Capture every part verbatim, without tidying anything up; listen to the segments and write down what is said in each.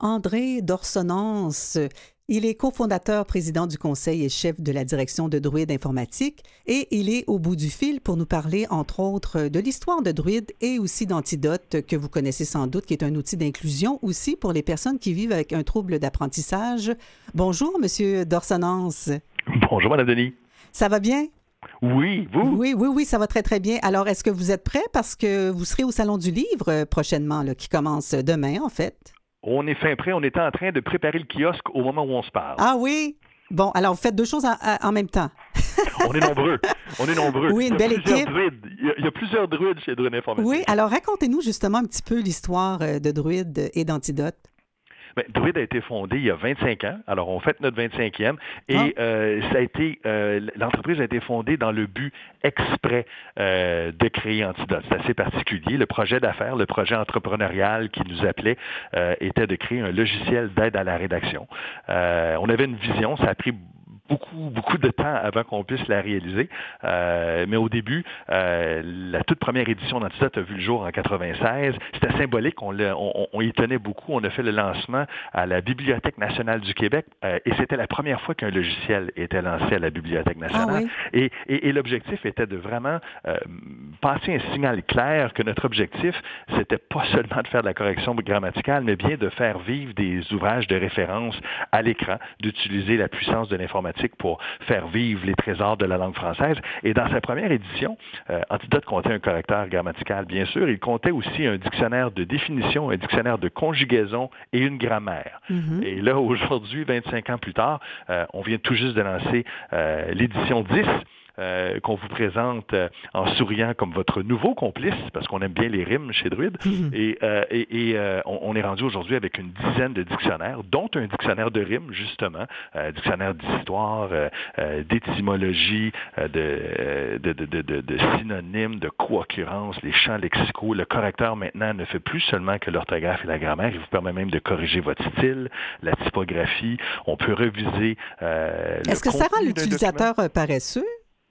André Dorsonance. Il est cofondateur, président du conseil et chef de la direction de Druide Informatique et il est au bout du fil pour nous parler, entre autres, de l'histoire de Druide et aussi d'Antidote, que vous connaissez sans doute, qui est un outil d'inclusion aussi pour les personnes qui vivent avec un trouble d'apprentissage. Bonjour, Monsieur Dorsonance. Bonjour, Mme Denis. Ça va bien? Oui, vous? Oui, oui, oui, ça va très, très bien. Alors, est-ce que vous êtes prêt? Parce que vous serez au Salon du Livre euh, prochainement, là, qui commence demain, en fait. On est fin prêt. On est en train de préparer le kiosque au moment où on se parle. Ah oui? Bon, alors, vous faites deux choses en, en même temps. On est nombreux. On est nombreux. Oui, une belle équipe. Druides. Il, y a, il y a plusieurs druides chez Druide Informatique. Oui, alors racontez-nous justement un petit peu l'histoire de Druide et d'Antidote. Bien, Druide a été fondé il y a vingt-cinq ans. Alors, on fête notre vingt-cinquième. Et ah. euh, ça a été, euh, l'entreprise a été fondée dans le but exprès euh, de créer Antidote. C'est assez particulier. Le projet d'affaires, le projet entrepreneurial qui nous appelait, euh, était de créer un logiciel d'aide à la rédaction. Euh, on avait une vision. Ça a pris beaucoup, beaucoup de temps avant qu'on puisse la réaliser. Euh, mais au début, euh, la toute première édition d'Antidote a vu le jour en quatre-vingt-seize. C'était symbolique, on, on, on y tenait beaucoup. On a fait le lancement à la Bibliothèque nationale du Québec euh, et c'était la première fois qu'un logiciel était lancé à la Bibliothèque nationale. Ah oui. et, et, et l'objectif était de vraiment euh, passer un signal clair que notre objectif, c'était pas seulement de faire de la correction grammaticale, mais bien de faire vivre des ouvrages de référence à l'écran, d'utiliser la puissance de l'informatique pour faire vivre les trésors de la langue française. Et dans sa première édition, euh, Antidote comptait un correcteur grammatical, bien sûr. Il comptait aussi un dictionnaire de définition, un dictionnaire de conjugaison et une grammaire. Mm-hmm. Et là, aujourd'hui, vingt-cinq ans plus tard, euh, on vient tout juste de lancer euh, l'édition dix, Euh, qu'on vous présente euh, en souriant comme votre nouveau complice, parce qu'on aime bien les rimes chez Druide. Mmh. Et, euh, et, et euh, on, on est rendu aujourd'hui avec une dizaine de dictionnaires, dont un dictionnaire de rimes, justement, euh, dictionnaire d'histoire, euh, euh, d'étymologie, euh, de, de, de, de, de, de synonymes, de co-occurrence, les champs lexicaux. Le correcteur, maintenant, ne fait plus seulement que l'orthographe et la grammaire. Il vous permet même de corriger votre style, la typographie. On peut reviser euh, Est-ce que ça rend l'utilisateur paresseux?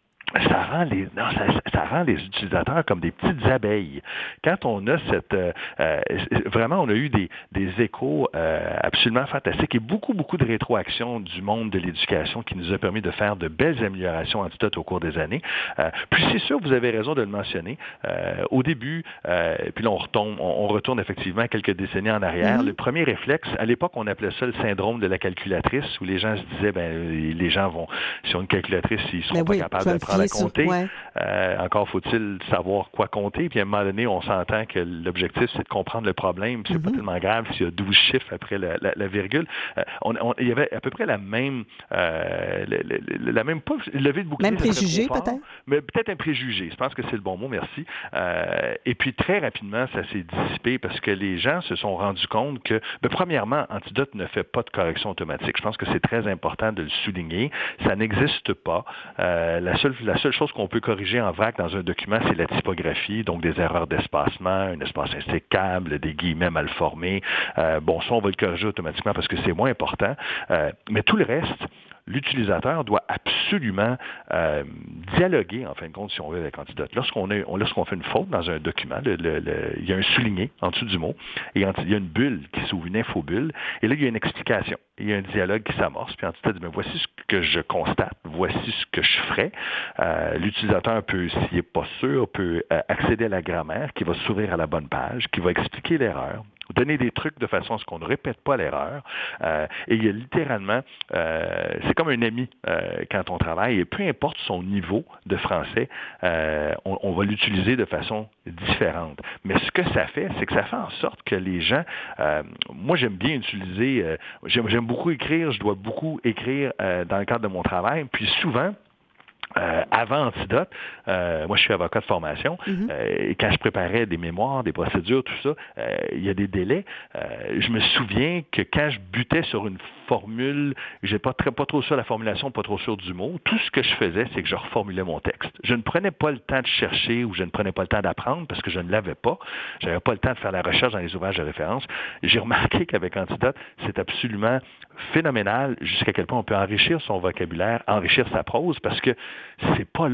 Ça rend les non, ça, ça rend les utilisateurs comme des petites abeilles. Quand on a cette euh, euh, vraiment, on a eu des, des échos euh, absolument fantastiques et beaucoup, beaucoup de rétroactions du monde de l'éducation qui nous a permis de faire de belles améliorations Antidote au cours des années. Euh, puis c'est sûr, vous avez raison de le mentionner. Euh, au début, euh, puis là on retombe, on, on retourne effectivement quelques décennies en arrière. Mm-hmm. Le premier réflexe, à l'époque, on appelait ça le syndrome de la calculatrice, où les gens se disaient, ben les gens vont, si on a une calculatrice, ils seront pas oui, capables d'apprendre à compter. Ouais. Euh, encore faut-il savoir quoi compter. Puis à un moment donné, on s'entend que l'objectif, c'est de comprendre le problème. Puis c'est mm-hmm. pas tellement grave s'il y a douze chiffres après la, la, la virgule. Euh, on, on, il y avait à peu près la même, euh, la, la, la même pas levée de bouclier. Même préjugé peut-être? Mais peut-être un préjugé. Je pense que c'est le bon mot, merci. Euh, et puis très rapidement, ça s'est dissipé parce que les gens se sont rendus compte que, ben, premièrement, Antidote ne fait pas de correction automatique. Je pense que c'est très important de le souligner. Ça n'existe pas. Euh, la seule, la seule chose qu'on peut corriger en vrac dans un document, c'est la typographie, donc des erreurs d'espacement, un espace insécable, des guillemets mal formés. Euh, bon, ça, on va le corriger automatiquement parce que c'est moins important. Euh, mais tout le reste, l'utilisateur doit absolument euh, dialoguer, en fin de compte, si on veut, avec Antidote. Lorsqu'on, a, on, lorsqu'on fait une faute dans un document, le, le, le, il y a un souligné en dessous du mot, et il y a une bulle qui s'ouvre, une infobulle, et là, il y a une explication. Il y a un dialogue qui s'amorce, puis Antidote dit, mais voici ce que je constate, voici ce que je ferais. Euh, l'utilisateur peut, s'il n'est pas sûr, peut euh, accéder à la grammaire, qui va s'ouvrir à la bonne page, qui va expliquer l'erreur, donner des trucs de façon à ce qu'on ne répète pas l'erreur. Euh, et il y a littéralement, euh, c'est comme un ami euh, quand on travaille, et peu importe son niveau de français, euh, on, on va l'utiliser de façon différente. Mais ce que ça fait, c'est que ça fait en sorte que les gens, euh, moi j'aime bien utiliser, euh, j'aime, j'aime beaucoup écrire, je dois beaucoup écrire euh, dans le cadre de mon travail, puis souvent, Euh, avant Antidote, euh, moi je suis avocat de formation, mm-hmm. euh, et quand je préparais des mémoires, des procédures, tout ça, euh, il y a des délais. Euh, je me souviens que quand je butais sur une formule, j'ai pas très, pas trop sûr de la formulation, pas trop sûr du mot, tout ce que je faisais, c'est que je reformulais mon texte. Je ne prenais pas le temps de chercher ou je ne prenais pas le temps d'apprendre parce que je ne l'avais pas. Je n'avais pas le temps de faire la recherche dans les ouvrages de référence. J'ai remarqué qu'avec Antidote, c'est absolument phénoménal jusqu'à quel point on peut enrichir son vocabulaire, enrichir sa prose parce que c'est pas long.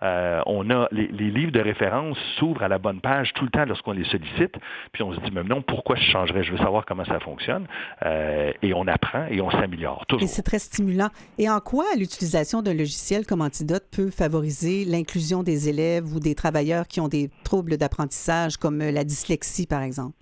Euh, on a les, les livres de référence s'ouvrent à la bonne page tout le temps lorsqu'on les sollicite, puis on se dit, mais non, pourquoi je changerais? Je veux savoir comment ça fonctionne. Euh, et on apprend et on s'améliore toujours. Et c'est très stimulant. Et en quoi l'utilisation d'un logiciel comme Antidote peut favoriser l'inclusion des élèves ou des travailleurs qui ont des troubles d'apprentissage comme la dyslexie, par exemple?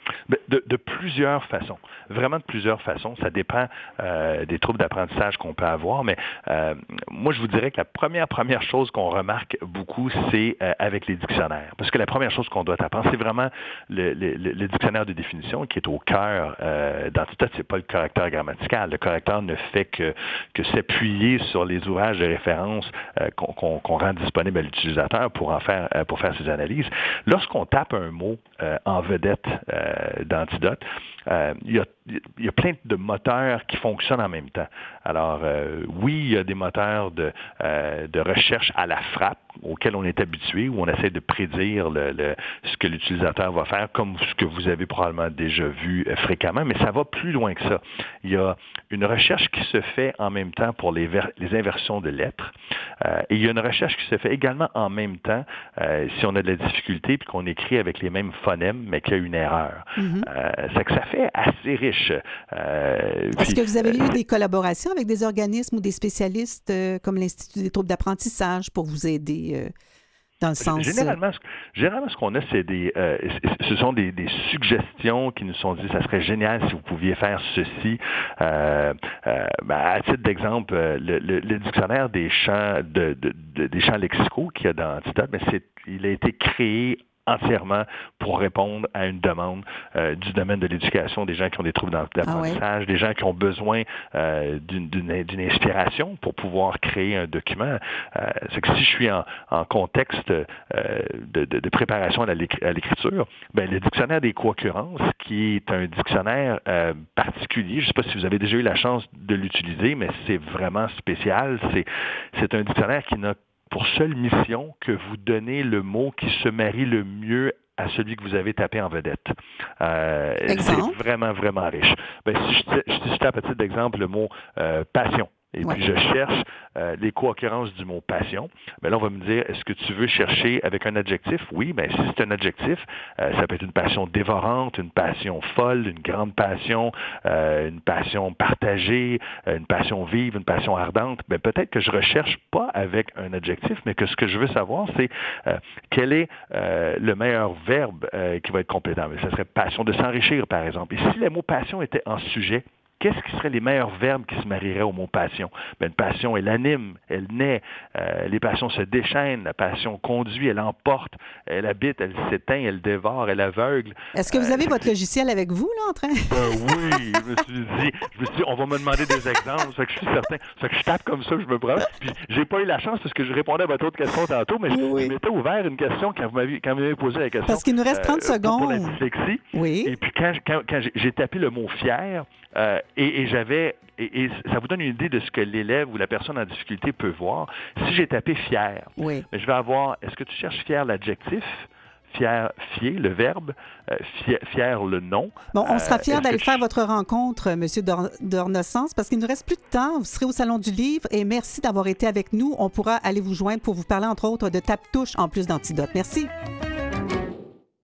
De, de plusieurs façons, vraiment de plusieurs façons. Ça dépend euh, des troubles d'apprentissage qu'on peut avoir, mais euh, moi, je vous dirais que la première, première chose qu'on remarque beaucoup, c'est euh, avec les dictionnaires. Parce que la première chose qu'on doit apprendre, c'est vraiment le, le, le dictionnaire de définition qui est au cœur euh, d'Antidote. C'est pas le correcteur grammatical. Le correcteur ne fait que, que s'appuyer sur les ouvrages de référence euh, qu'on, qu'on, qu'on rend disponibles à l'utilisateur pour en faire, euh, pour faire ses analyses. Lorsqu'on tape un mot euh, en vedette euh, d'Antidote, euh, il, y a, il y a plein de moteurs qui fonctionnent en même temps. Alors, euh, oui, il y a des moteurs de, euh, de recherche à la frappe auxquels on est habitué, où on essaie de prédire le, le, ce que l'utilisateur va faire, comme ce que vous avez probablement déjà vu euh, fréquemment, mais ça va plus loin que ça. Il y a une recherche qui se fait en même temps pour les, ver- les inversions de lettres, euh, et il y a une recherche qui se fait également en même temps euh, si on a de la difficulté puis qu'on écrit avec les mêmes phonèmes, mais qu'il y a une erreur. Mm-hmm. Euh, c'est que ça fait assez riche. Euh, Est-ce puis, que vous avez euh, eu des collaborations avec des organismes ou des spécialistes euh, comme l'Institut des troubles d'apprentissage pour vous aider euh, dans le sens... Généralement, ce, généralement, ce qu'on a, c'est des, euh, ce sont des, des suggestions qui nous sont dites, ça serait génial si vous pouviez faire ceci. Euh, euh, ben, à titre d'exemple, le, le, le dictionnaire des champs, de, de, de, des champs lexicaux qu'il y a dans Antidote, ben, c'est, il a été créé entièrement pour répondre à une demande euh, du domaine de l'éducation, des gens qui ont des troubles d'apprentissage, ah ouais. des gens qui ont besoin euh, d'une, d'une, d'une inspiration pour pouvoir créer un document. Euh, c'est que si je suis en, en contexte euh, de, de, de préparation à, l'écri- à l'écriture, ben, le dictionnaire des co-occurrences, qui est un dictionnaire euh, particulier, je ne sais pas si vous avez déjà eu la chance de l'utiliser, mais c'est vraiment spécial. C'est, c'est un dictionnaire qui n'a pour seule mission que vous donnez le mot qui se marie le mieux à celui que vous avez tapé en vedette. Euh, c'est vraiment, vraiment riche. Ben, si, je, si je tape à titre d'exemple le mot euh, passion, et ouais. puis je cherche euh, les co-occurrences du mot passion, bien là, on va me dire, est-ce que tu veux chercher avec un adjectif? Oui, bien si c'est un adjectif, euh, ça peut être une passion dévorante, une passion folle, une grande passion, euh, une passion partagée, euh, une passion vive, une passion ardente. Bien, peut-être que je recherche pas avec un adjectif, mais que ce que je veux savoir, c'est euh, quel est euh, le meilleur verbe euh, qui va être complétant. Mais ça serait passion de s'enrichir, par exemple. Et si le mot passion était en sujet, qu'est-ce qui seraient les meilleurs verbes qui se marieraient au mot passion? Bien, une passion, elle anime, elle naît, euh, les passions se déchaînent, la passion conduit, elle emporte, elle habite, elle s'éteint, elle dévore, elle aveugle. Est-ce que vous avez euh, votre logiciel avec vous, là, en train? Euh, oui, je me suis dit, je me suis dit, on va me demander des exemples, ça que je suis certain, ça que je tape comme ça, je me prends. Puis j'ai pas eu la chance parce que je répondais à votre autre question tantôt, mais oui, oui. je m'étais ouvert une question quand vous m'avez, quand vous m'avez posé la question. Parce qu'il nous reste trente euh, secondes. Pour la dyslexie. Oui. Et puis quand, quand, quand j'ai, j'ai tapé le mot fier, euh, et, et j'avais, et, et ça vous donne une idée de ce que l'élève ou la personne en difficulté peut voir. Si j'ai tapé fier, oui. je vais avoir, est-ce que tu cherches fier l'adjectif? Fier, fier, le verbe, euh, fier, fier, le nom. Bon, on sera fiers euh, d'aller je... faire votre rencontre, M. Dornesens, parce qu'il ne nous reste plus de temps. Vous serez au Salon du Livre et merci d'avoir été avec nous. On pourra aller vous joindre pour vous parler, entre autres, de tape-touche en plus d'Antidote. Merci.